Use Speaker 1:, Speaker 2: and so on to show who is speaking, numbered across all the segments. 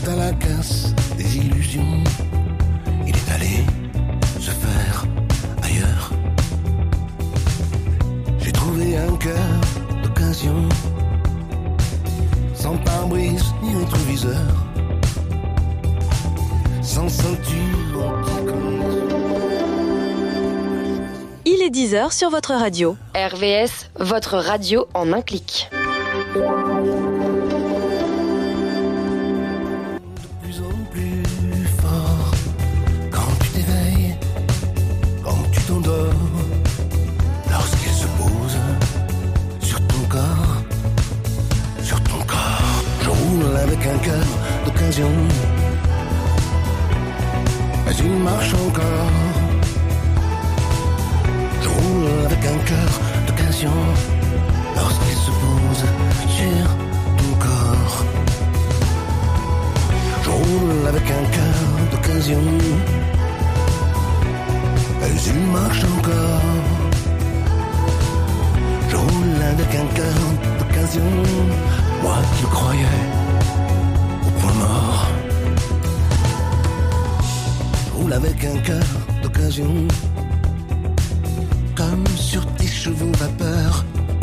Speaker 1: à la casse des illusions. Il est allé se faire ailleurs. J'ai trouvé un cœur d'occasion, sans pare-brise ni rétroviseur, sans ceinture anti-collision.
Speaker 2: Il est 10h sur votre radio.
Speaker 3: RVS, votre radio en un clic.
Speaker 1: Avec un cœur d'occasion, mais il marche encore. Je roule avec un cœur d'occasion lorsqu'il se pose sur ton corps. Je roule avec un cœur d'occasion, mais il marche encore. Je roule avec un cœur d'occasion, moi qui le croyais mort. Je roule avec un cœur d'occasion, comme sur tes chevaux vapeur.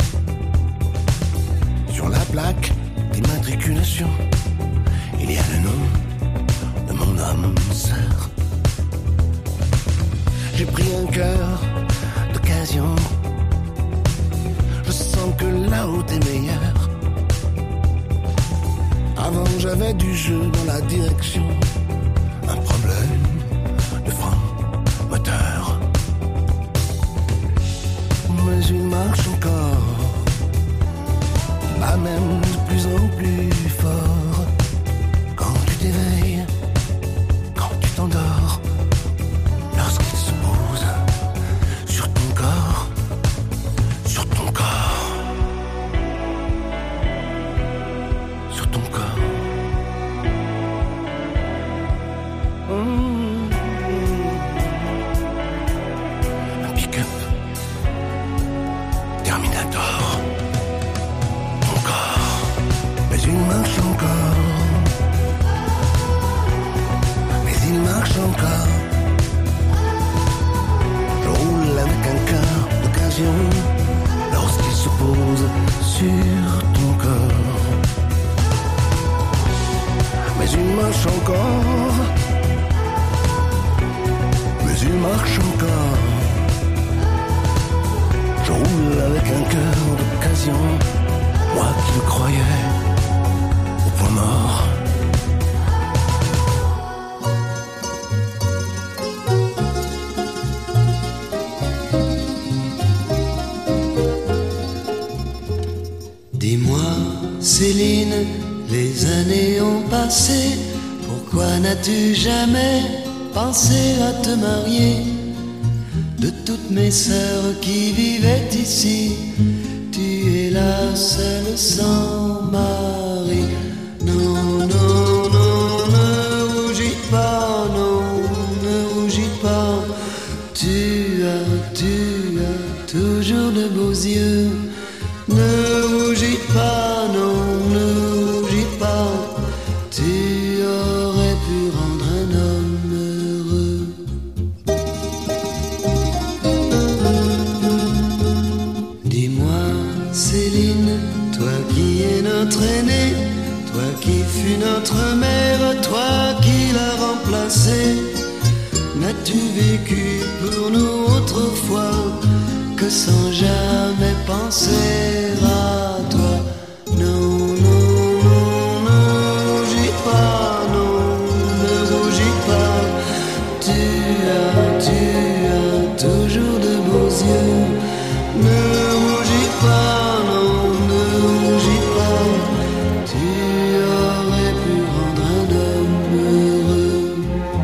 Speaker 1: Sur la plaque d'immatriculation, il y a le nom de mon âme sœur. J'ai pris un cœur d'occasion, je sens que la route est meilleure. Avant j'avais du jeu dans la direction, un problème de frein moteur. Mais il marche encore, il bat même de plus en plus fort. Quand tu t'éveilles, quand tu t'endors, lorsqu'il se pose sur ton corps, sur ton corps, sur ton corps. Un pick-up Terminator. Ton corps, mais il marche encore. Mais il marche encore. Je roule avec un cœur d'occasion lorsqu'il se pose sur ton corps. Mais il marche encore. Mais il marche encore. Je roule avec un cœur d'occasion, moi qui le croyais au point mort.
Speaker 4: Dis-moi, Céline, les années ont passé, pourquoi n'as-tu jamais pensé à te marier? De toutes mes sœurs qui vivaient ici, tu es la seule sans mari. Non, non, non, ne rougis pas, non, ne rougis pas. Tu as toujours de beaux yeux. Ne rougis pas, non, ne rougis pas. Tu aurais pu rendre un homme heureux. Dis-moi, Céline, toi qui es notre aînée, toi qui fus notre mère, toi qui l'as remplacée, n'as-tu vécu pour nous autrefois que sans jamais penser à toi? Non, non, non, ne rougis pas, non, ne rougis pas. Tu as toujours de beaux yeux. Ne rougis pas, non, ne rougis pas. Tu aurais pu rendre un homme heureux.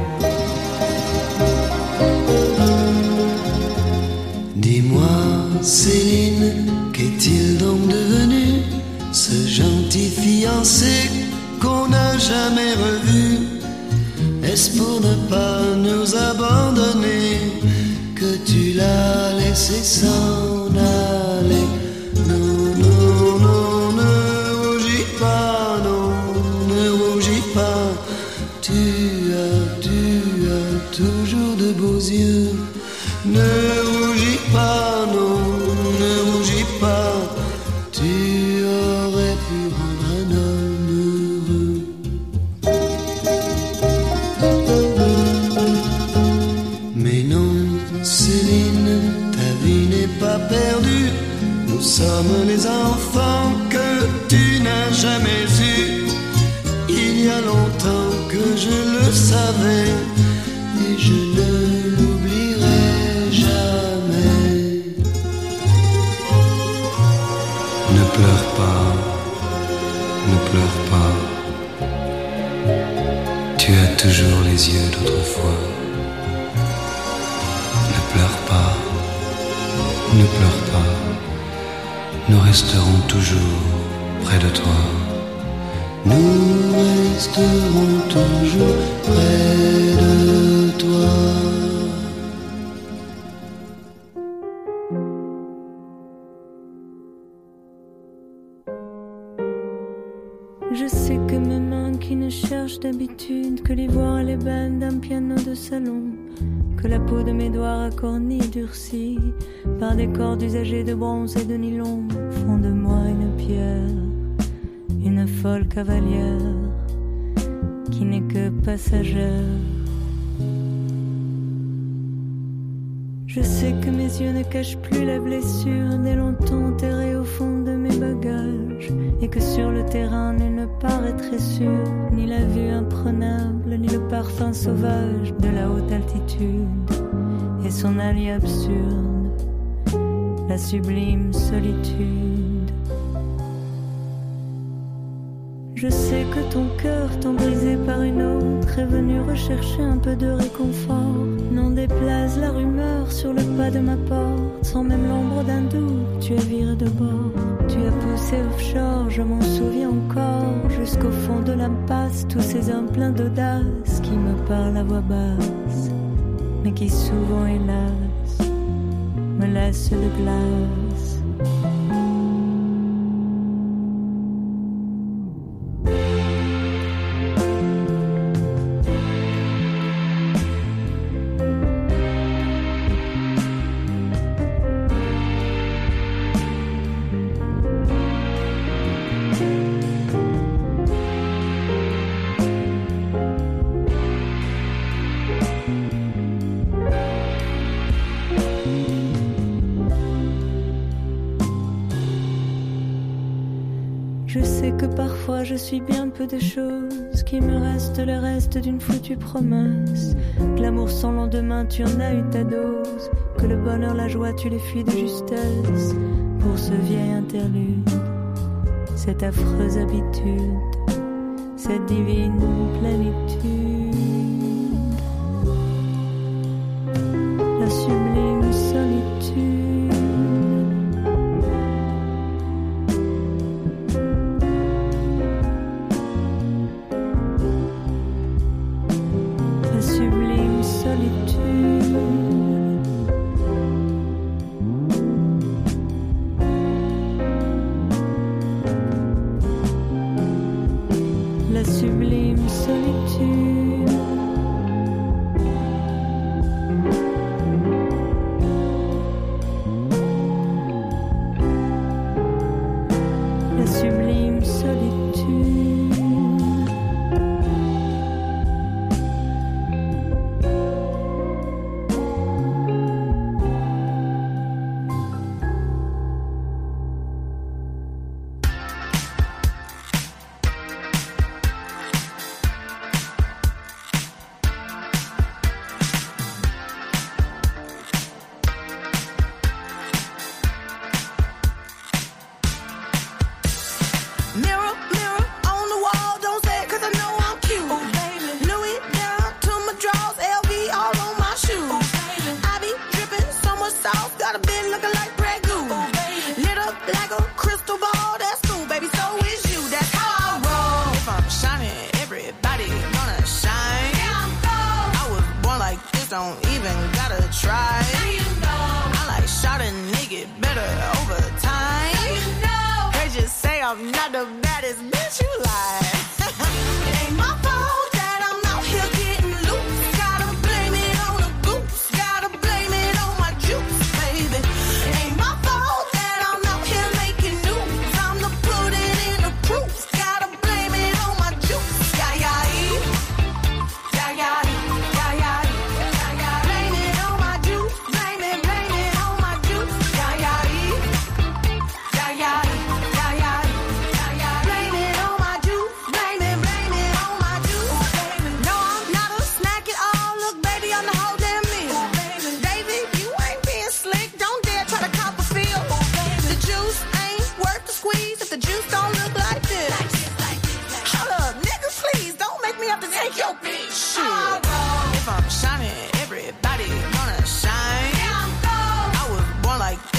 Speaker 4: Dis-moi, Céline, qu'est-il donc devenu, ce gentil fiancé qu'on n'a jamais revu? Est-ce pour ne pas nous abandonner que tu l'as laissé s'en aller? Non, non, non, ne rougis pas, non, ne rougis pas. Ne rougis pas, non, ne rougis pas. Tu aurais pu rendre un homme heureux. Mais non, Céline, ta vie n'est pas perdue. Nous sommes les enfants que tu n'as jamais eus. Il y a longtemps que je le savais et je ne l'oublierai jamais. Ne pleure pas, ne pleure pas. Tu as toujours les yeux d'autrefois. Ne pleure pas, ne pleure pas. Nous resterons toujours près de toi. Nous resterons toujours près de toi.
Speaker 5: Je sais que mes mains qui ne cherchent d'habitude que les voix et les bandes d'un piano de salon, que la peau de mes doigts racornie durcie par des cordes usagées de bronze et de nylon font de moi une pierre, une folle cavalière qui n'est que passagère. Je sais que mes yeux ne cachent plus la blessure dès longtemps enterrée au fond de mes bagages, et que sur le terrain nul ne paraîtrait sûr, ni la vue imprenable, ni le parfum sauvage de la haute altitude, et son allié absurde, la sublime solitude. Je sais que ton cœur, tant brisé par une autre, est venu rechercher un peu de réconfort. N'en déplaise la rumeur sur le pas de ma porte, sans même l'ombre d'un doute, tu es viré de bord. Tu as poussé offshore, je m'en souviens encore, jusqu'au fond de l'impasse, tous ces hommes pleins d'audace qui me parlent à voix basse, mais qui souvent, hélas, me laissent de glace. Je sais que parfois je suis bien peu de choses, qu'il me reste le reste d'une foutue promesse, que l'amour sans lendemain tu en as eu ta dose, que le bonheur, la joie tu les fuis de justesse, pour ce vieil interlude, cette affreuse habitude, cette divine plénitude, la sublime solitude. La sublime solitude. La sublime solitude.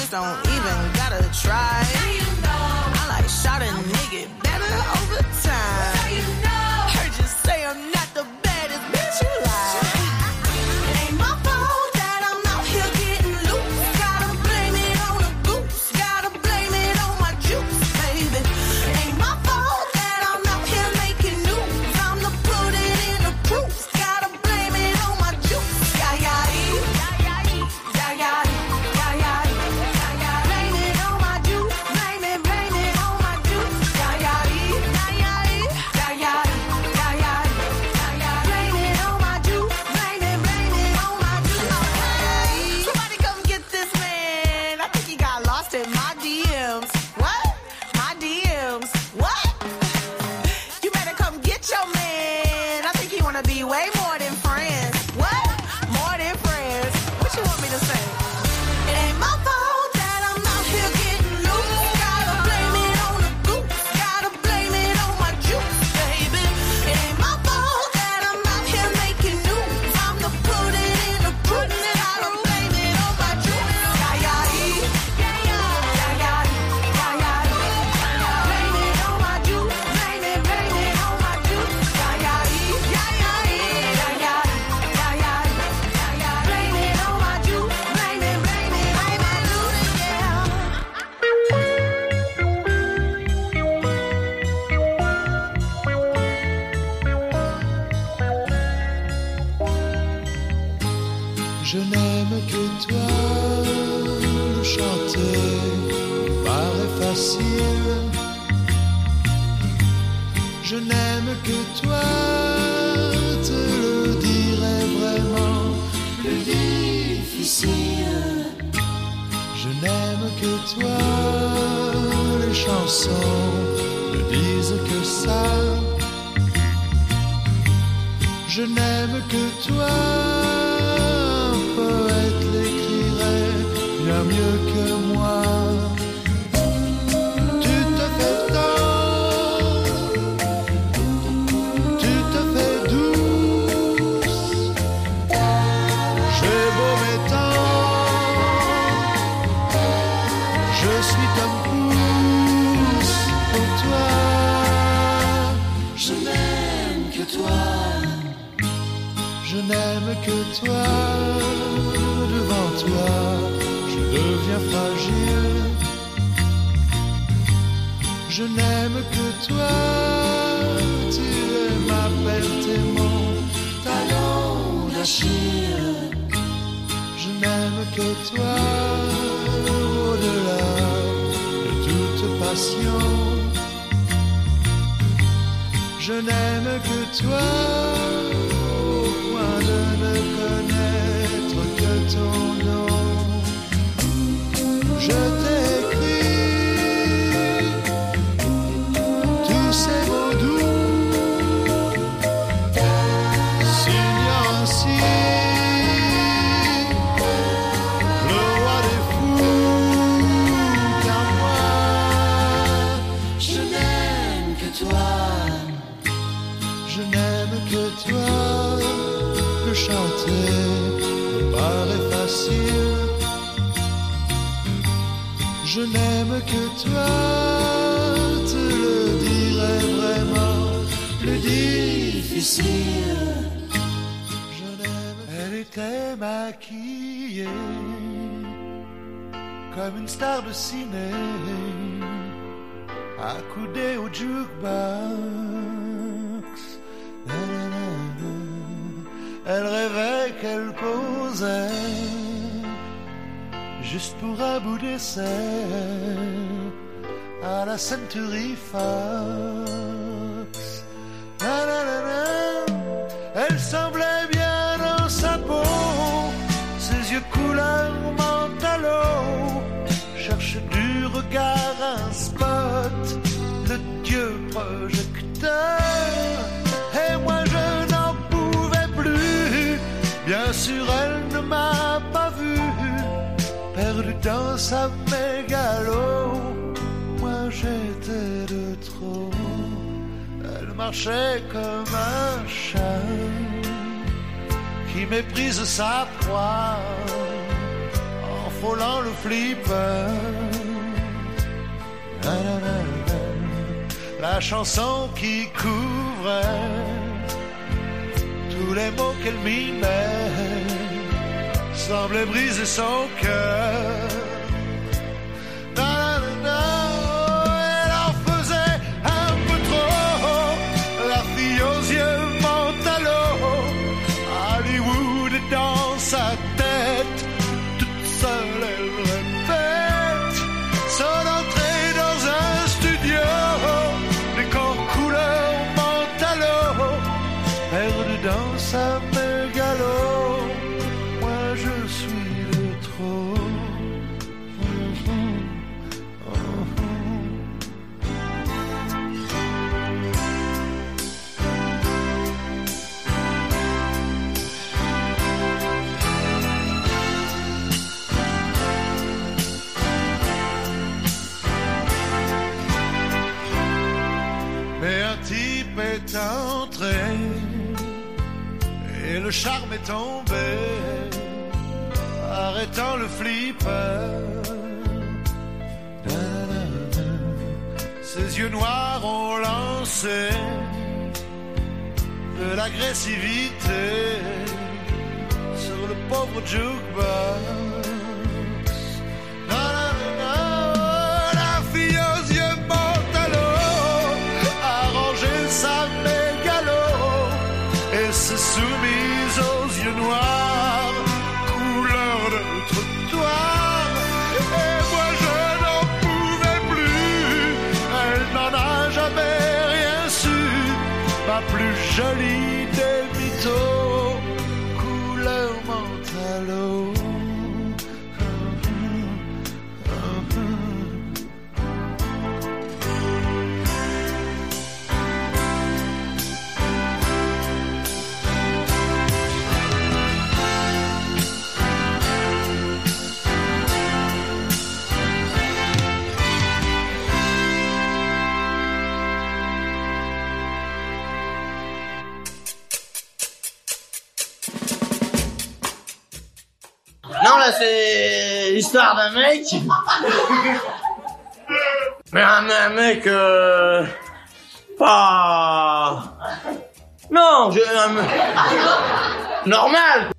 Speaker 6: just don't even gotta try. I like shot a nigga better over time. Heard you say I'm not the baddest bitch you like. It ain't my fault that I'm out here getting loose. Gotta blame it on the goose. Gotta blame it on my juice, baby. It ain't my fault that I'm out here making news. I'm the put it in the proof. Gotta blame it on my juice. Yeah, yeah, yeah, yeah, yeah, yeah, yeah, yeah. Blame it on my juice. Blame it on my juice. Yeah, yeah, yeah, yeah, yeah, yeah, yeah, yeah. Blame it on my juice. Blame it on my juice. Somebody come get this man. I think he got lost in my DMs. What? My DMs. What? You better come get your man. I think he wanna be way more than friends. What? More than friends. What you want me to say? It ain't my fault that I'm out here getting loose. Gotta blame it on the goose. Gotta blame it on my juice, baby. It ain't my fault that I'm out here making news. I'm the put it in the proof. Gotta blame it on my juice. Yeah, yeah, yeah, yeah, yeah, yeah, yeah, yeah. Blame it on my juice. Blame it on my juice. Yeah, yeah, yeah, yeah, yeah, yeah, yeah, yeah. Blame it on my juice. Blame it,
Speaker 4: Je n'aime que toi, le chanter me paraît facile. Je n'aime que toi, te le dirai vraiment plus difficile. Je n'aime que toi, les chansons ne disent que ça. Je n'aime que toi, un poète l'écrirait bien mieux que moi. Tu te fais tendre, tu te fais douce. J'ai beau m'étendre, je suis comme pouce pour toi. Je n'aime que toi. Je n'aime que toi, devant toi, je deviens fragile. Je n'aime que toi, tu es ma perte et mon talon d'Achille. Je n'aime que toi, au-delà de toute passion. Je n'aime que toi, de ne connaître que ton nom. Je t'écris tous ces mots doux, signant ainsi le roi des fous. Car moi, je n'aime que toi, je n'aime que toi. Chanter me paraît facile. Je n'aime que toi, te le dirai vraiment plus difficile. Je n'aime. Elle était maquillée comme une star de ciné, accoudée au jukebox. Elle rêvait qu'elle causait juste pour un bout d'essai à la Century Fox. Elle semblait bien dans sa peau, ses yeux couleur mentalo, cherche du regard un spot, le dieu projecteur. Et moi je n'en pouvais plus, bien sûr elle ne m'a pas vu, perdu dans sa mégalo. Moi j'étais de trop, elle marchait comme un chat qui méprise sa proie en
Speaker 1: frôlant le flipper. La chanson qui couvrait tous les mots qu'elle mimait semblait briser son cœur. Elle en faisait un peu trop, la fille aux yeux mentalo. Hollywood est dans sa tête, toute seule elle répète son entrée dans un studio, décor couleur mentalo, perdue dans sa mégalo. Moi je suis le trop. Mais un type est entré et le charme est tombé, arrêtant le flipper. Ses yeux noirs ont lancé de l'agressivité sur le pauvre jukebox. La fille aux yeux mentalo a rangé sa mégalo et s'est soumise aux yeux noirs, couleur de trottoir. Et moi je n'en pouvais plus, elle n'en a jamais rien su, ma plus jolie des mythos, couleur mentalo.
Speaker 7: Non, là, c'est l'histoire d'un mec. Mais un mec, pas... Non, normal.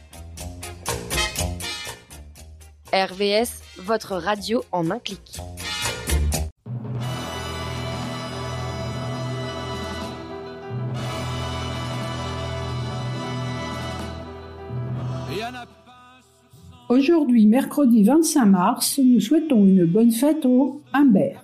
Speaker 3: RVS, votre radio en un clic.
Speaker 8: Aujourd'hui, mercredi 25 mars, nous souhaitons une bonne fête au Humbert.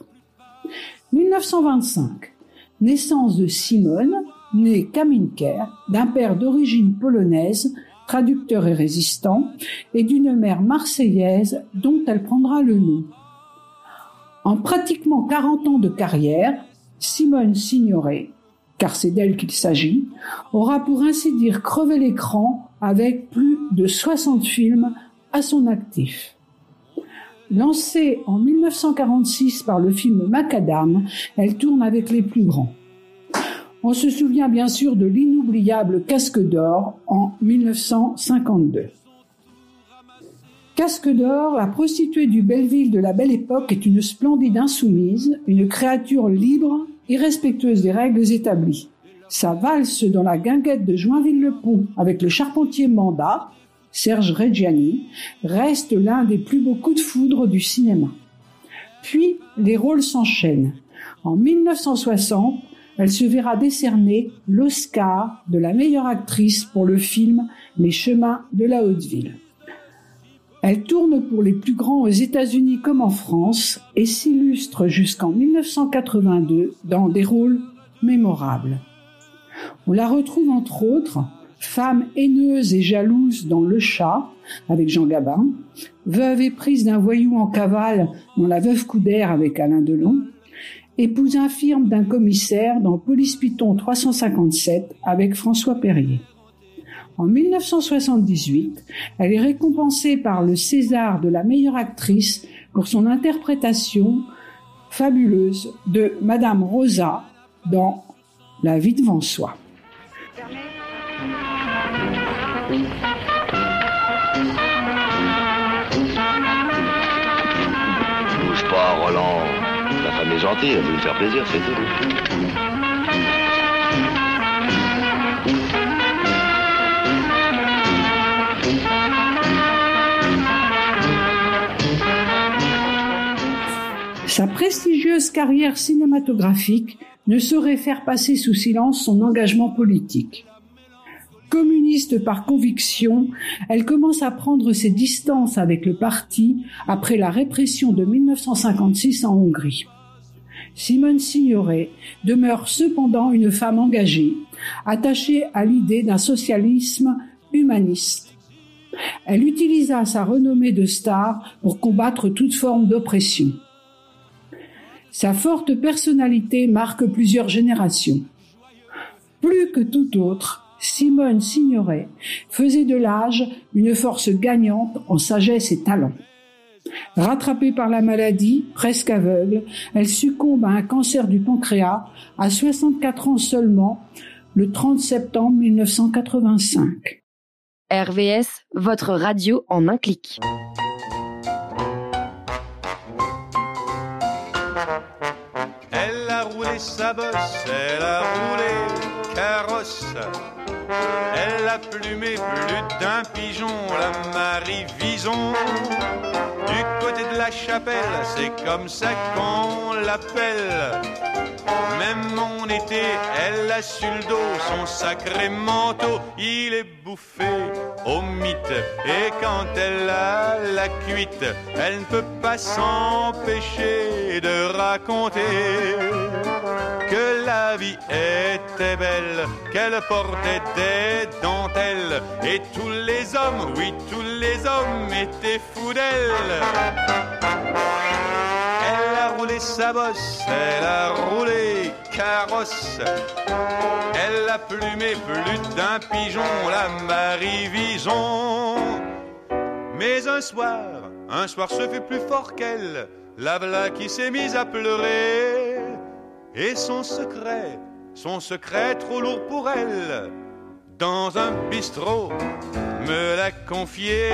Speaker 8: 1925. Naissance de Simone, née Kaminker, d'un père d'origine polonaise, traducteur et résistant, et d'une mère marseillaise dont elle prendra le nom. En pratiquement 40 ans de carrière, Simone Signoret, car c'est d'elle qu'il s'agit, aura pour ainsi dire crevé l'écran avec plus de 60 films à son actif. Lancée en 1946 par le film Macadam, elle tourne avec les plus grands. On se souvient bien sûr de l'inoubliable Casque d'Or en 1952. Casque d'Or, la prostituée du Belleville de la Belle Époque, est une splendide insoumise, une créature libre, irrespectueuse des règles établies. Sa valse dans la guinguette de Joinville-le-Pont avec le charpentier Mandat, Serge Reggiani, reste l'un des plus beaux coups de foudre du cinéma. Puis, les rôles s'enchaînent. En 1960, elle se verra décerner l'Oscar de la meilleure actrice pour le film Les chemins de la Haute-Ville. Elle tourne pour les plus grands aux États-Unis comme en France et s'illustre jusqu'en 1982 dans des rôles mémorables. On la retrouve entre autres femme haineuse et jalouse dans Le Chat, avec Jean Gabin, veuve éprise d'un voyou en cavale dans La Veuve Coudert avec Alain Delon, épouse infirme d'un commissaire dans Police Python 357 avec François Perrier. En 1978, elle est récompensée par le César de la meilleure actrice pour son interprétation fabuleuse de Madame Rosa dans La vie devant soi.
Speaker 9: Roland, la femme est gentille, elle veut me faire plaisir, c'est tout.
Speaker 8: Sa prestigieuse carrière cinématographique ne saurait faire passer sous silence son engagement politique. Communiste par conviction, elle commence à prendre ses distances avec le parti après la répression de 1956 en Hongrie. Simone Signoret demeure cependant une femme engagée, attachée à l'idée d'un socialisme humaniste. Elle utilisa sa renommée de star pour combattre toute forme d'oppression. Sa forte personnalité marque plusieurs générations. Plus que tout autre, Simone Signoret faisait de l'âge une force gagnante en sagesse et talent. Rattrapée par la maladie, presque aveugle, elle succombe à un cancer du pancréas à 64 ans seulement, le 30 septembre 1985.
Speaker 3: RVS, votre radio en un clic.
Speaker 10: Elle a roulé sa bosse, elle a roulé carrosse. Elle a plumé plus d'un pigeon, la Marie Vison. Du côté de la chapelle, c'est comme ça qu'on l'appelle. Même en été, elle a sur le dos son sacré manteau. Il est bouffé au mythe. Et quand elle a la cuite, elle ne peut pas s'empêcher de raconter que la vie était belle, qu'elle portait des dentelles. Et tous les hommes, oui, tous les hommes étaient fous d'elle. Elle a roulé sa bosse, elle a roulé carrosse. Elle a plumé plus d'un pigeon, la Marie Vison. Mais un soir se fait plus fort qu'elle, la v'là qui s'est mise à pleurer. Et son secret trop lourd pour elle, dans un bistrot me l'a confié.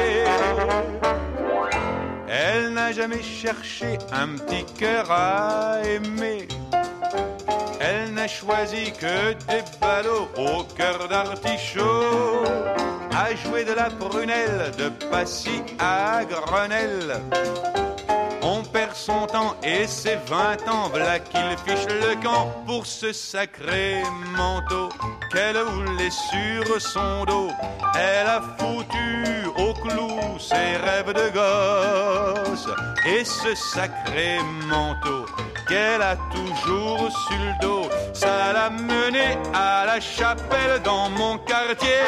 Speaker 10: Elle n'a jamais cherché un petit cœur à aimer. Elle n'a choisi que des ballots au cœur d'artichaut, à jouer de la prunelle de Passy à Grenelle. On perd son temps et ses 20 ans, v'là qu'il fiche le camp pour ce sacré manteau qu'elle roulait sur son dos. Elle a foutu au clou ses rêves de gosse, et ce sacré manteau qu'elle a toujours sur le dos, ça l'a menée à la chapelle dans mon quartier.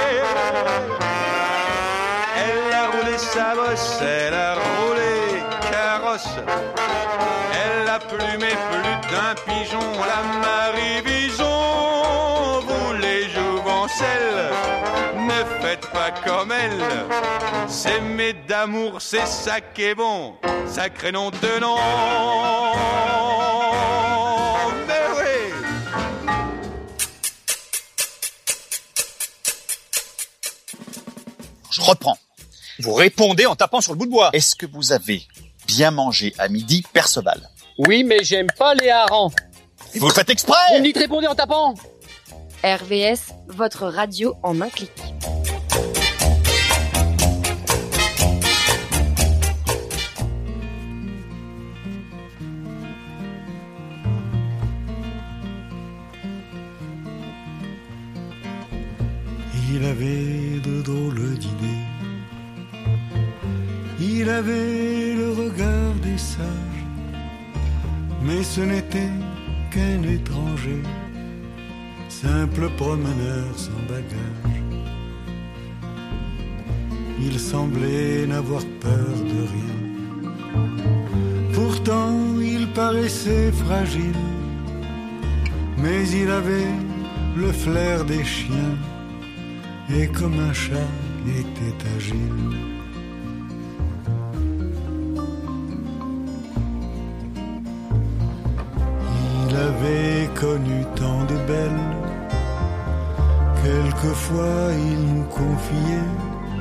Speaker 10: Elle a roulé sa bosse, elle a roulé carrosse. Elle a plumé plus d'un pigeon, la Marie Vison. Vous les jouvencelles, ne faites pas comme elle. S'aimer d'amour, c'est ça qui est bon, sacré nom de nom. Mais oui.
Speaker 11: Je reprends. Vous répondez en tapant sur le bout de bois. Est-ce que vous avez bien mangé à midi, Perceval?
Speaker 12: Oui, mais j'aime pas les harengs.
Speaker 11: Et vous le faites exprès?
Speaker 12: Vous me dites répondez en tapant.
Speaker 3: RVS, votre radio en un clic.
Speaker 4: Il avait de drôles d'idées. Il avait le regard des sages, mais ce n'était qu'un étranger, simple promeneur sans bagage. Il semblait n'avoir peur de rien, pourtant il paraissait fragile, mais il avait le flair des chiens, et comme un chat était agile. Il avait connu tant de belles, quelquefois il nous confiait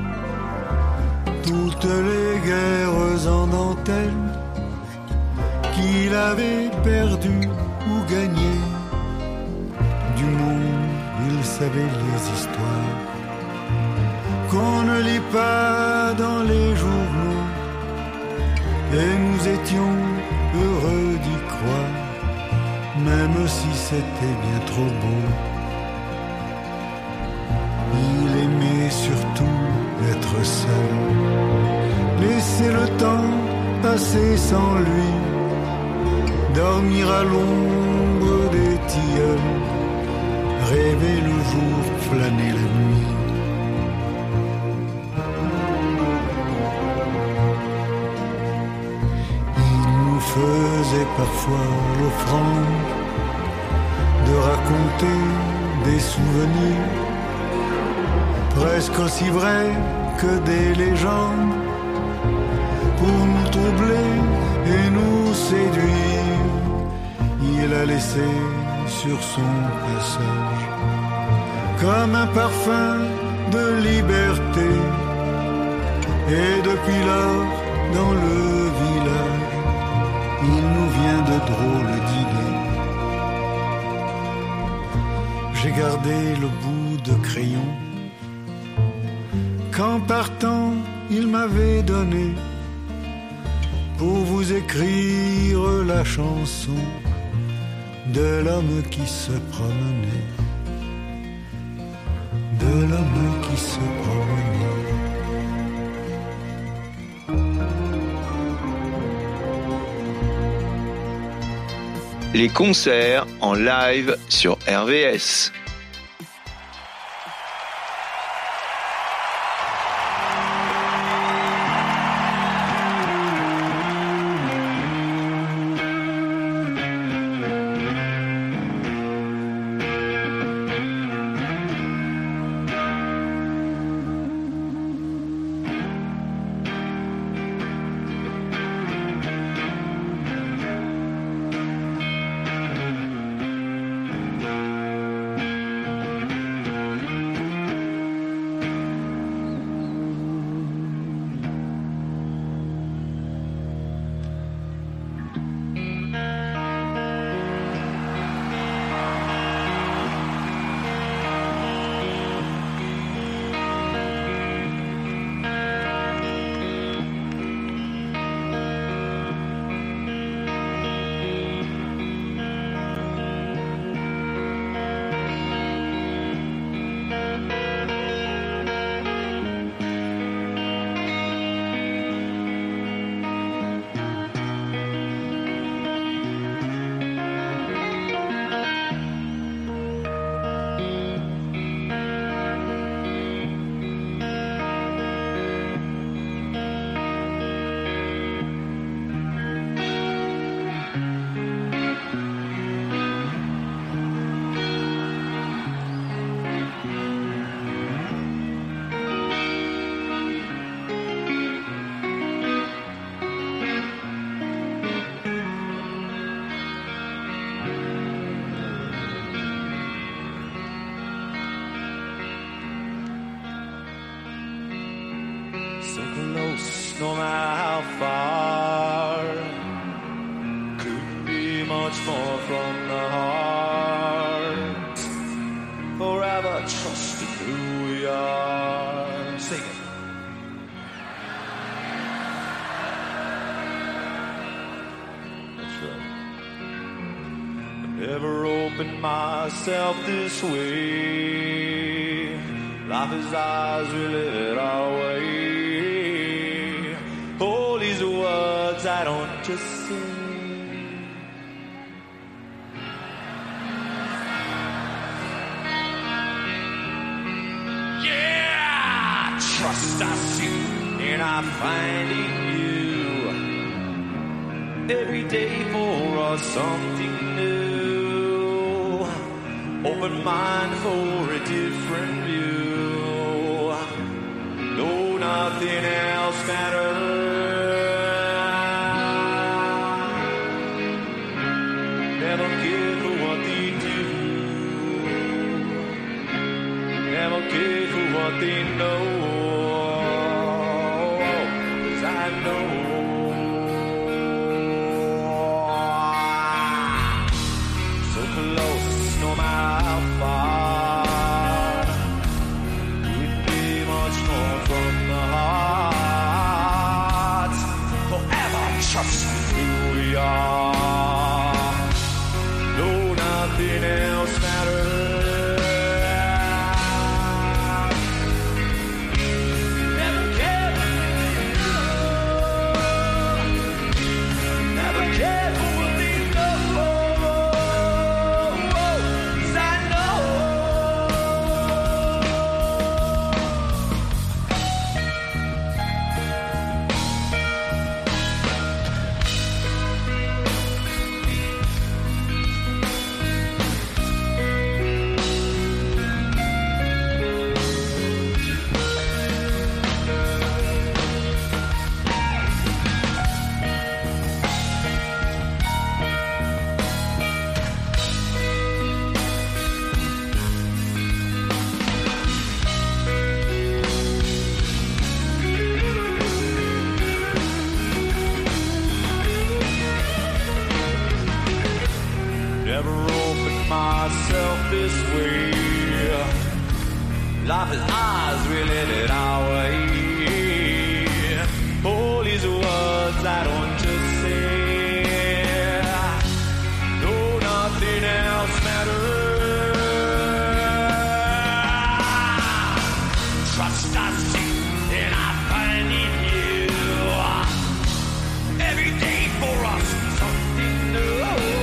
Speaker 4: toutes les guerres en dentelle
Speaker 13: qu'il avait perdu ou gagné. Du monde, il savait les histoires qu'on ne lit pas dans les journaux. Et nous étions heureux d'y croire, même si c'était bien trop beau. Il aimait surtout être seul, laisser le temps passer sans lui, dormir à l'ombre des tilleuls, rêver le jour, flâner la nuit. Il nous faisait parfois l'offrande de raconter des souvenirs presque aussi vrais que des légendes, pour nous troubler et nous séduire. Il a laissé sur son passage comme un parfum de liberté. Et depuis lors, dans le village, il nous vient de drôles d'idées. J'ai gardé le bout de crayon qu'en partant il m'avait donné pour vous écrire la chanson de l'homme qui se promenait, de l'homme qui se promenait.
Speaker 14: Les concerts en live sur RVS.
Speaker 15: No matter how far, couldn't be much more from the heart. Forever trusting who we are. Sing it. That's right. I never opened myself this way. Life is ours, we live it our way. All these words I don't just say. Yeah, trust I see and I find in you. Every day for us something new. Open mind for a different view. No, nothing else matters. Never care for what they do. Never care for what they know. 'Cause I know yourself this way. Life is ours, we let it our way. All these words I don't just say. No, nothing else matters. Trust us and I find in you. Every day for us something new.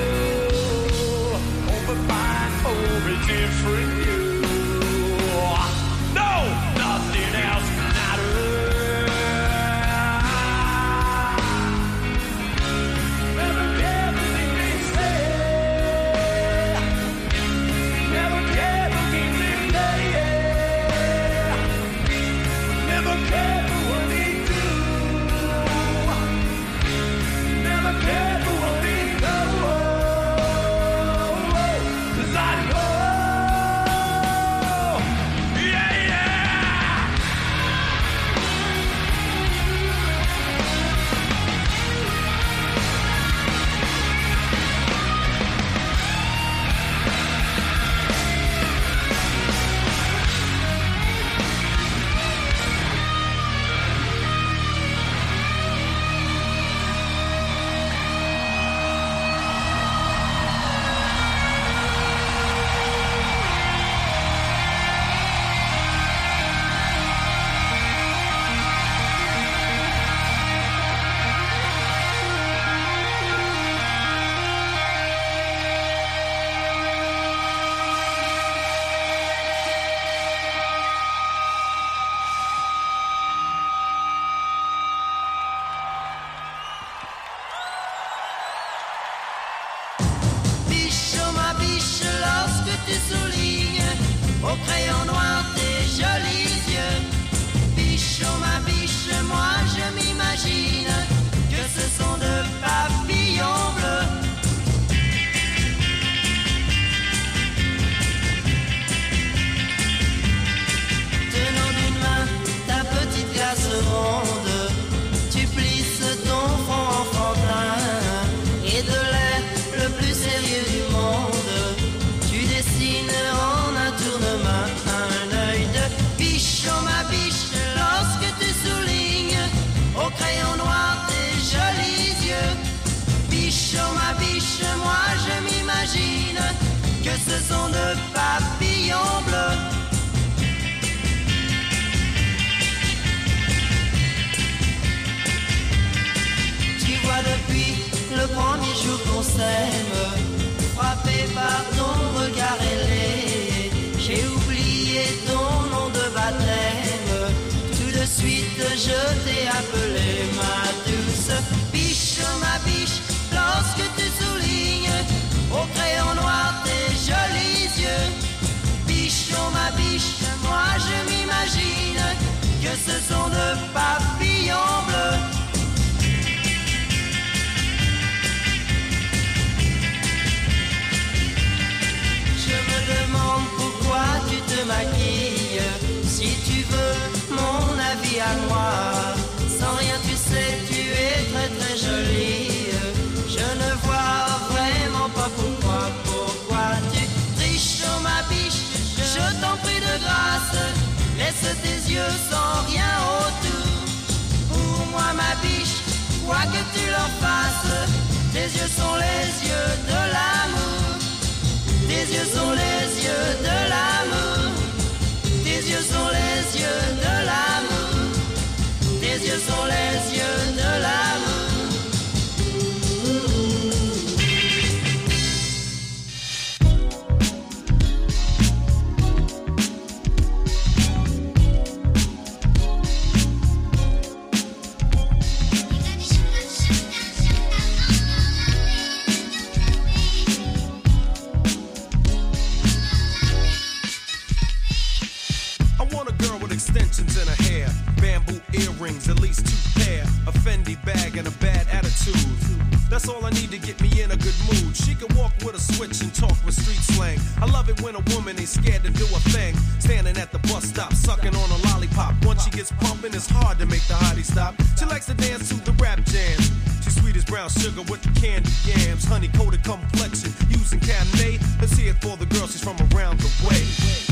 Speaker 15: Over fine, over different you. No, nothing else matters. Never care everything they say. Never care the games they play. Never care for what they do. Never care for what they do. 'Cause I know.
Speaker 4: Biche, oh ma biche, lorsque tu soulignes au crayon noir tes jolis yeux. Biche, oh ma biche, moi je m'imagine que ce sont de papillons bleus. Tenant d'une main ta petite glace ronde, tu plisses ton front enfantin et de l'air le plus sérieux du monde, tu dessines en un tournement un œil de biche, oh ma biche, lorsque tu soulignes au crayon noir tes jolis yeux. Biche, oh ma biche, moi je m'imagine que ce sont de papillons bleus. Tu vois depuis le premier jour qu'on s'aime, frappé par ton regard ailé, j'ai oublié ton nom de baptême. Tout de suite je t'ai appelé ma douce biche, oh ma biche, lorsque tu soulignes au crayon noir tes jolis yeux. Biche, oh ma biche, moi je m'imagine que ce sont de papillons bleus. Je me demande pourquoi tu te maquilles. Si tu veux mon avis à moi, sans rien tu sais, tu es très très jolie. Je ne vois vraiment pas pourquoi tu triches, oh ma biche. Je t'en prie de grâce, laisse tes yeux sans rien autour. Pour moi ma biche, quoi que tu leur fasses, tes yeux sont les yeux de l'amour. Tes yeux sont les yeux de l'amour. Tes yeux sont les yeux de l'amour. Tes yeux sont les yeux de l'amour.
Speaker 16: Extensions in her hair, bamboo earrings, at least 2 pair, a Fendi bag and a bad attitude. attitude. That's all I need to get me in a good mood. She can walk with a switch and talk with street slang. I love it when a woman ain't scared to do a thing. Standing at the bus stop, sucking on a lollipop. Once she gets pumping, it's hard to make the hottie stop. She likes to dance to the rap jams. She's sweet as brown sugar with the candy yams. Honey coated complexion, using Cabernet. Let's hear it for the girl, she's from around the way.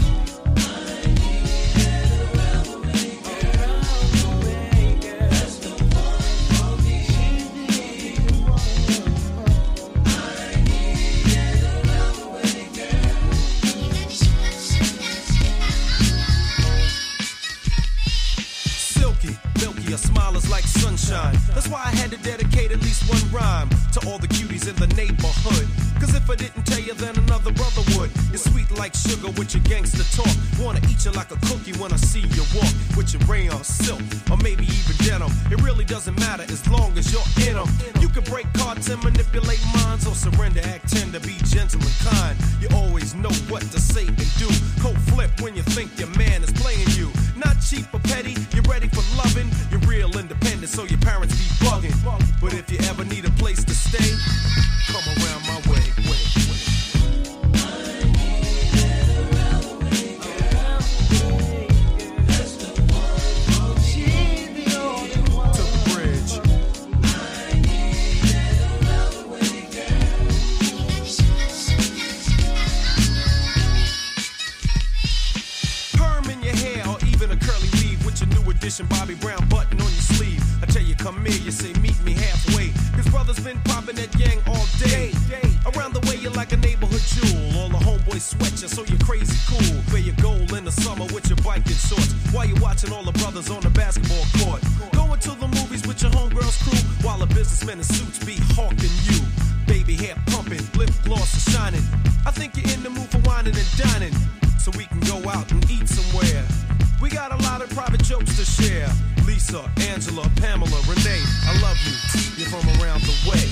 Speaker 16: Her smile is like sunshine. That's why I had to dedicate at least one rhyme to all the cuties in the neighborhood. Cause if I didn't tell you, then another brother would. You're sweet like sugar with your gangster talk. Wanna eat you like a cookie when I see you walk. With your rayon silk, or maybe even denim. It really doesn't matter as long as you're in them. You can break cards and manipulate minds, or surrender, act tender, be gentle and kind. You always know what to say and do. Cold flip when you think your man is playing you. Not cheap or petty, you're ready for loving. You're real independent, so your parents be bugging. But if you ever need a place to stay, come around my way. Bobby Brown button on your sleeve. I tell you, come here, you say, meet me halfway. Cause brothers been popping that yang all day. Around the way, you're like a neighborhood jewel. All the homeboys sweat you, so you're crazy cool. Wear your gold in the summer with your biking shorts. While you're watching all the brothers on the basketball court. Going to the movies with your homegirls crew. While the businessmen in suits be hawking you. Baby hair pumping, lip gloss is shining. I think you're in the mood for whining and dining. So we can go out and eat somewhere. We got a lot of private jokes to share. Lisa, Angela, Pamela, Renee, I love you. You're from around the way.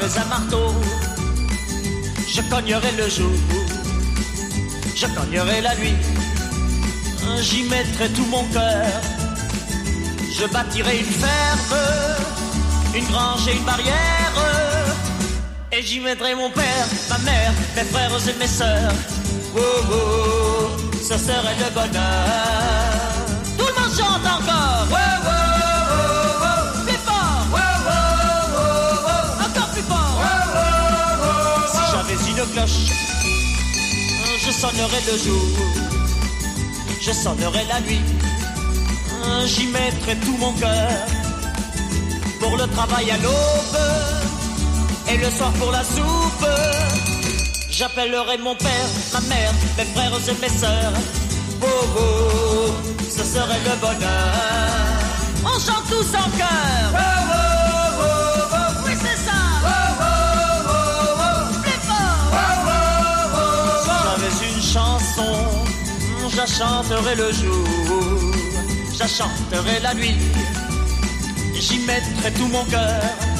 Speaker 17: j'avais un marteau, je cognerais le jour, je cognerais la nuit, j'y mettrais tout mon cœur. Je bâtirais une ferme, une grange et une barrière, et j'y mettrais mon père, ma mère, mes frères et mes sœurs. Oh oh, ce serait le bonheur. Tout le monde chante encore. Oh oh oh oh, plus fort. Oh oh oh oh, encore plus fort. Oh oh oh, si j'avais une cloche, je sonnerais le jour, je sonnerais la nuit, j'y mettrais tout mon cœur. Pour le travail à l'aube et le soir pour la soupe, j'appellerai mon père, ma mère, mes frères et mes sœurs. Oh oh, ce serait le bonheur. On chante tous en chœur. Oh oh oh oh, oui c'est ça. Oh oh oh oh, plus fort. Oh oh oh, si j'avais une chanson, je la chanterais le jour, je la chanterais la nuit, j'y mettrais tout mon cœur.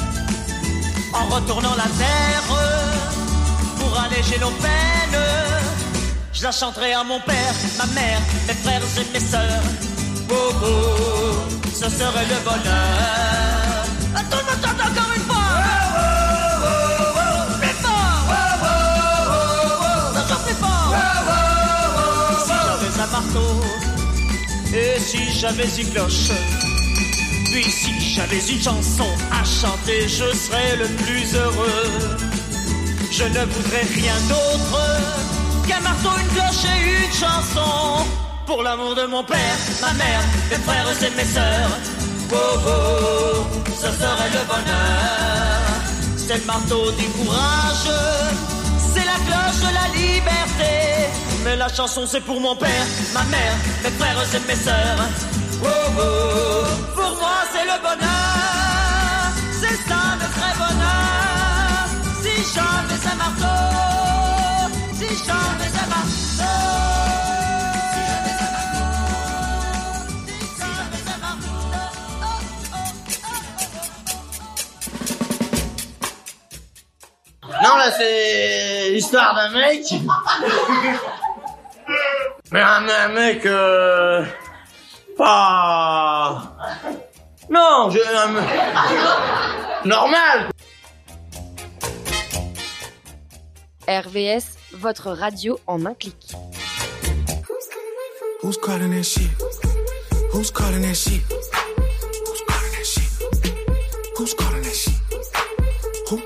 Speaker 17: En retournant la terre pour alléger nos peines, je la chanterai à mon père, ma mère, mes frères et mes sœurs. Oh oh, ce serait le bonheur. Tout le monde chante encore une fois. Oh oh oh oh, plus fort. Oh oh oh oh, encore plus fort. Oh oh oh, si j'avais un marteau et si j'avais une cloche, puis si j'avais une chanson à chanter, je serais le plus heureux. Je ne voudrais rien d'autre qu'un marteau, une cloche et une chanson. Pour l'amour de mon père, ma mère, mes frères et mes sœurs. Oh oh, ce serait le bonheur. C'est le marteau du courage, c'est la cloche de la liberté. Mais la chanson c'est pour mon père, ma mère, mes frères et mes sœurs. Oh oh, pour moi c'est le bonheur, c'est ça le vrai bonheur. Si j'avais un marteau, si j'avais un marteau, si j'avais un marteau, si j'avais un marteau.
Speaker 7: Non, là, c'est l'histoire d'un mec. Mais un mec, pas... Non, normal.
Speaker 3: RVS, votre radio en un clic.
Speaker 18: Who's calling that shit? Who's calling that shit? Who's calling that shit? Who's calling that shit? Who?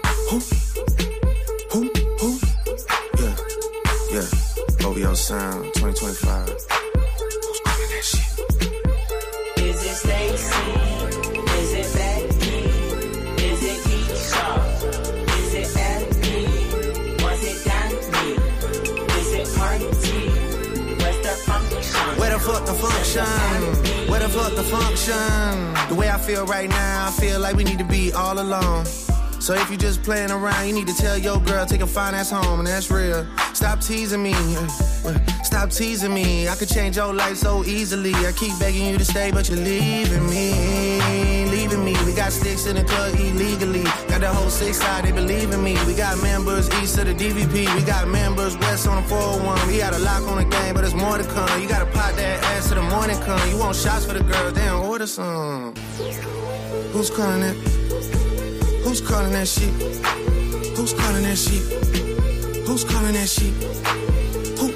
Speaker 18: Yeah. OVO Sound 2025. Who's calling that shit?
Speaker 19: Is it Stacy? Is it Becky? Is it Keisha? Is it Anthony? Was it Danny? Is it Party? Where's the function?
Speaker 18: Where the fuck the function? Where the fuck the function? The way I feel right now, I feel like we need to be all alone. So if you just playing around, you need to tell your girl, take a fine ass home, and that's real. Stop teasing me, stop teasing me. I could change your life so easily. I keep begging you to stay, but you're leaving me, leaving me. We got sticks in the club illegally. Got the whole 6 side, they believe in me. We got members east of the DVP. We got members west on the 401. We got a lock on the game, but there's more to come. You gotta pop that ass till the morning come. You want shots for the girls, they don't order some. Who's calling it? Who's calling that shit? Who's calling that shit? Who's calling that shit? Who?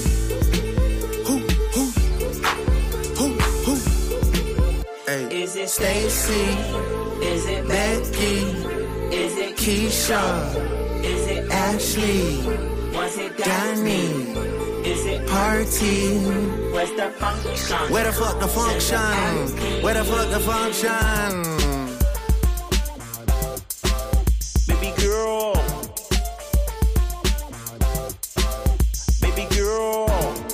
Speaker 18: Hey.
Speaker 19: Is it
Speaker 18: Stacy?
Speaker 19: Is it
Speaker 18: Becky?
Speaker 19: Is it
Speaker 18: Keisha?
Speaker 19: Is it
Speaker 18: Ashley?
Speaker 19: Was it
Speaker 18: Danny?
Speaker 19: Is it
Speaker 18: Party?
Speaker 19: Where's the function?
Speaker 18: Where the fuck the function? Where the fuck the function?
Speaker 19: Girl, baby girl,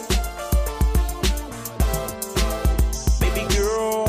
Speaker 19: baby girl,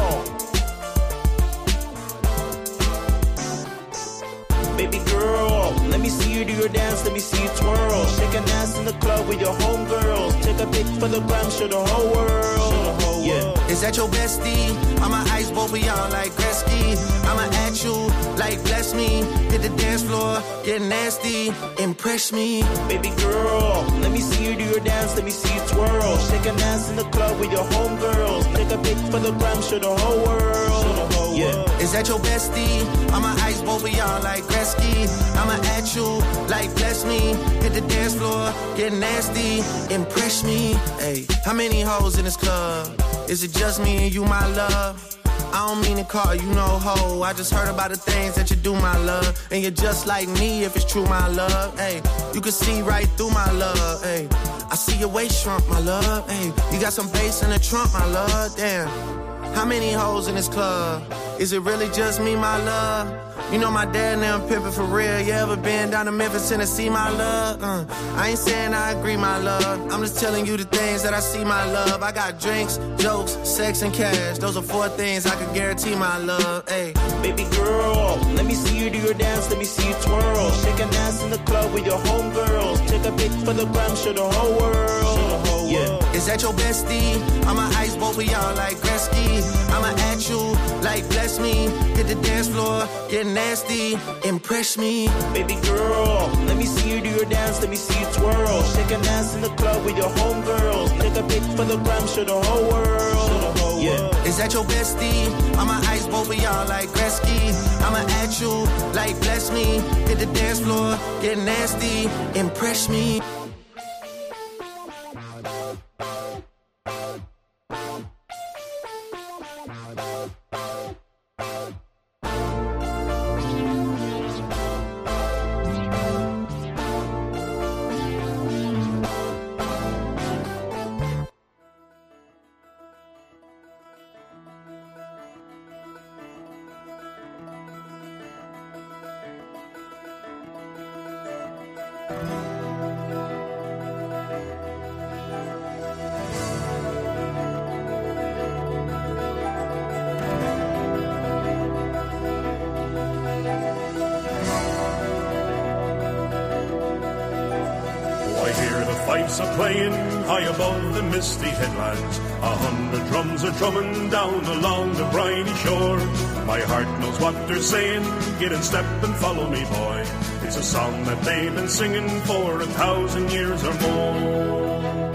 Speaker 19: baby girl. Let me see you do your dance, let me see you twirl. Shake an ass in the club with your homegirls. Take a pic for the gram, show the whole world. Yeah.
Speaker 18: Is that your bestie? I'ma ice both of y'all like Gretzky. I'ma at you like bless me. Hit the dance floor, get nasty, impress me.
Speaker 17: Baby girl, let me see you do your dance, let me see you twirl. Shake a dance in the club with your homegirls. Take a pic for the gram, show the whole world. Yeah.
Speaker 18: Is that your bestie? I'ma ice both of y'all like Gretzky. I'ma at you like bless me. Hit the dance floor, get nasty, impress me. Hey, how many hoes in this club? Is it just me and you, my love? I don't mean to call you no hoe. I just heard about the things that you do, my love. And you're just like me if it's true, my love. Hey, you can see right through my love. Hey, I see your waist shrunk, my love. Hey, you got some bass in the trunk, my love. Damn. How many hoes in this club? Is it really just me, my love? You know my dad and them pimpin' for real. You ever been down to Memphis, Tennessee, my love? I ain't saying I agree, my love. I'm just telling you the things that I see, my love. I got drinks, jokes, sex, and cash. Those are 4 things I can guarantee, my love. Hey,
Speaker 17: baby girl, let me see you do your dance, let me see you twirl. Shake a dance in the club with your homegirls. Take a pic for the gram, show the whole world. Yeah.
Speaker 18: Is that your bestie? I'ma ice both of y'all like Gretzky. I'ma at you like bless me. Hit the dance floor, get nasty, impress me.
Speaker 17: Baby girl, let me see you do your dance, let me see you twirl. Shake a dance in the club with your homegirls. Take a pic for the gram, show the whole world. Yeah.
Speaker 18: Is that your bestie? I'ma ice both of y'all like Gretzky. I'ma at you like bless me. Hit the dance floor, get nasty, impress me.
Speaker 20: Fifes are playing high above the misty headlands. 100 drums are drumming down along the briny shore. My heart knows what they're saying. Get in step and follow me, boy. It's a song that they've been singing for 1,000 years or more.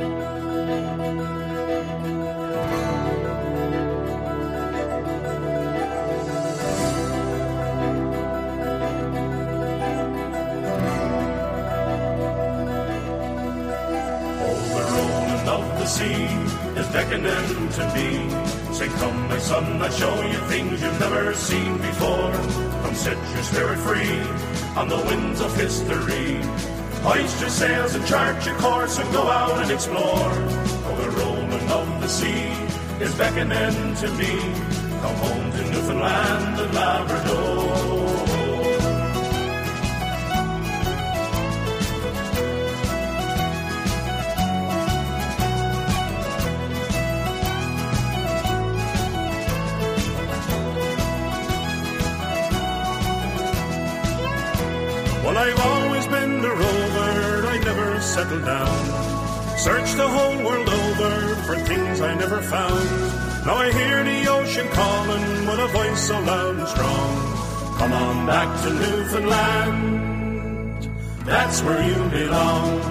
Speaker 20: Sea is beckoning to me. Say, come, my son, I'll show you things you've never seen before. Come set your spirit free on the winds of history. Hoist your sails and chart your course and go out and explore. Oh, the rolling of the sea is beckoning to me. Come home to Newfoundland and Labrador. Well, I've always been a rover, I never settled down. Searched the whole world over for things I never found. Now I hear the ocean calling with a voice so loud and strong. Come on back to Newfoundland, that's where you belong.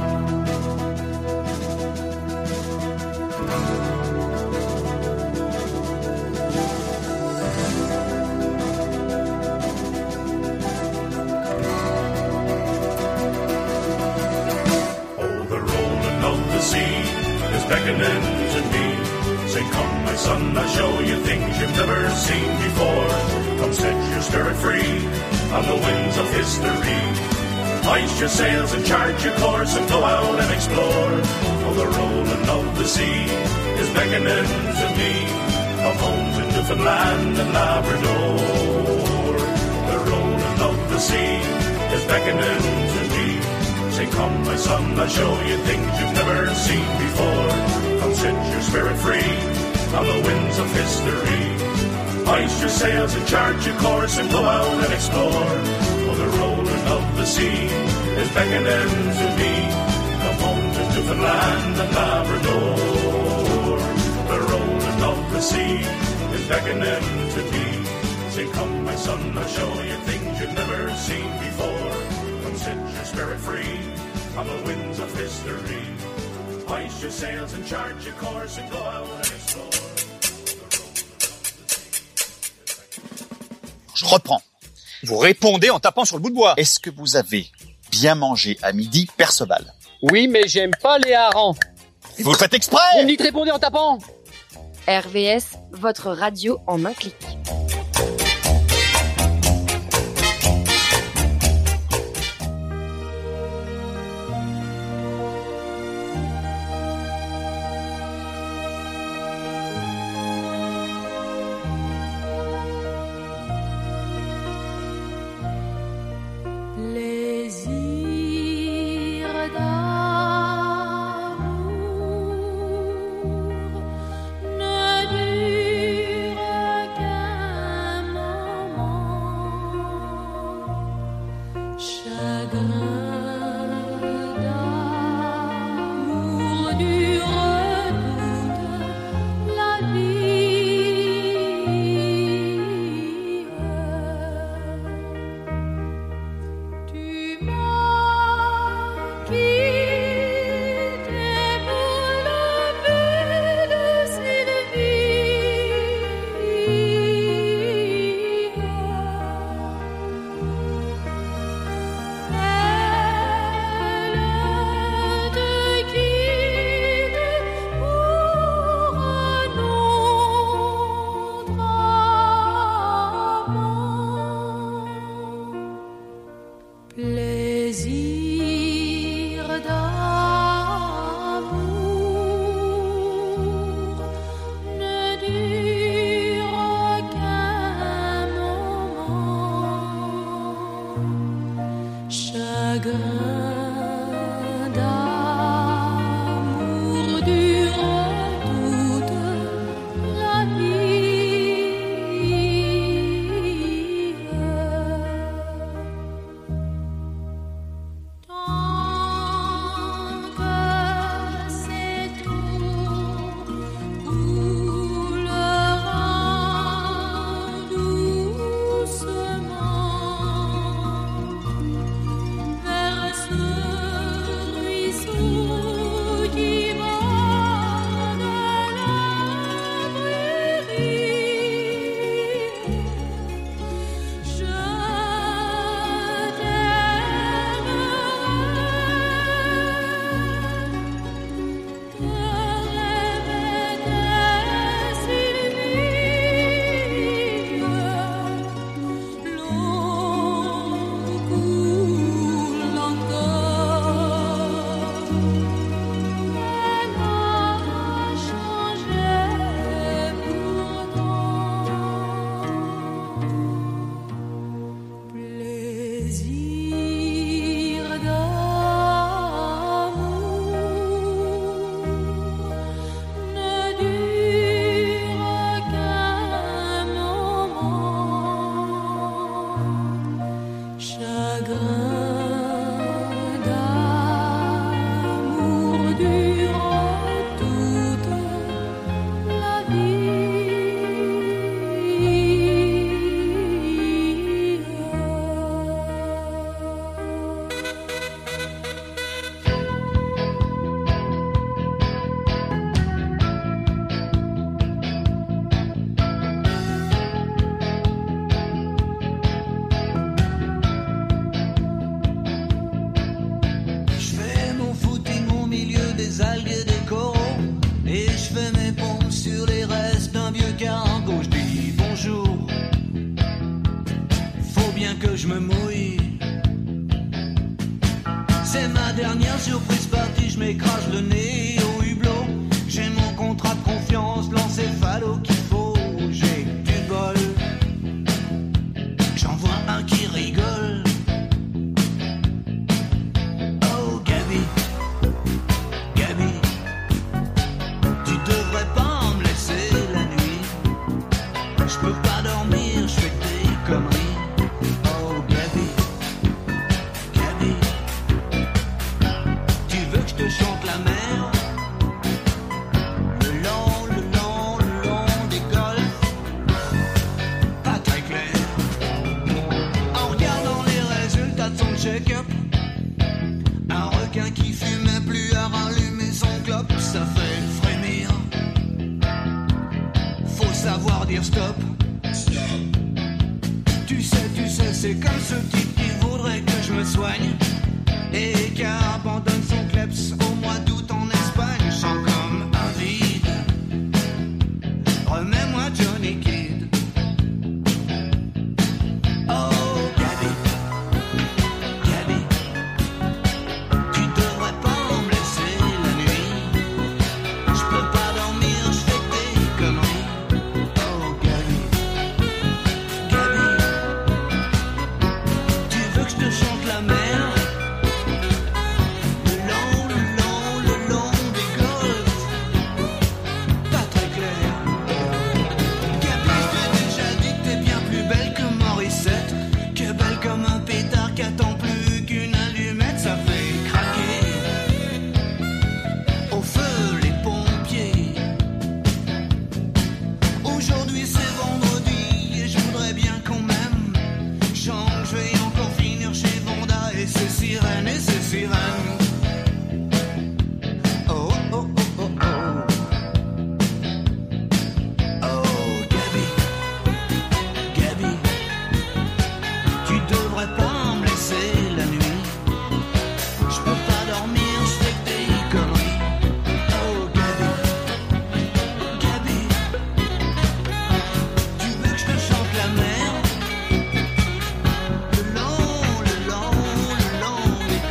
Speaker 20: Beckoning to me. Say, come, my son, I'll show you things you've never seen before. Come set your spirit free on the winds of history. Hoist your sails and chart your course and go out and explore. Oh, the rolling of the sea is beckoning to me. Come home to Newfoundland and Labrador. The rolling of the sea is beckoning to me. Say, come, my son, I'll show you things you've never seen before. Come set your spirit free on the winds of history. Hoist your sails and chart your course and go out and explore. Oh, the rolling of the sea is beckoning to me. Come home to Newfoundland and Labrador. The rolling of the sea is beckoning to thee. Say, come, my son, I'll show you things you've never seen before. Come set your spirit free on the winds of history. Hoist your sails and chart your course and go out and explore.
Speaker 11: Je reprends. Vous répondez en tapant sur le bout de bois. Est-ce que vous avez bien mangé à midi, Perceval?
Speaker 12: Oui, mais j'aime pas les harengs.
Speaker 11: Vous le faites exprès!
Speaker 12: Vous me dites répondez en tapant.
Speaker 3: RVS, votre radio en un clic.
Speaker 19: Tu veux que je te chante la mer?
Speaker 21: dire stop. Tu sais, c'est comme ce type qui voudrait que je me soigne et qui abandonne son kleps au mois d'août en Espagne. Je sens comme un vide. Remets-moi Johnny Kidd. Oh, Gabi, Gabi, tu devrais pas me laisser la nuit. Je peux pas dormir, je fais des conneries. Oh, Gabi, Gabi, tu veux que je te chante la mer? Le long des golfs, pas très clair. Gabi, je t'ai déjà dit que t'es bien plus belle que Morissette, que belle comme un pétard qui attend plus qu'une allumette, ça fait craquer au feu les pompiers. Aujourd'hui c'est vendredi et je voudrais bien quand même change, je vais encore finir chez Vanda et ses sirènes,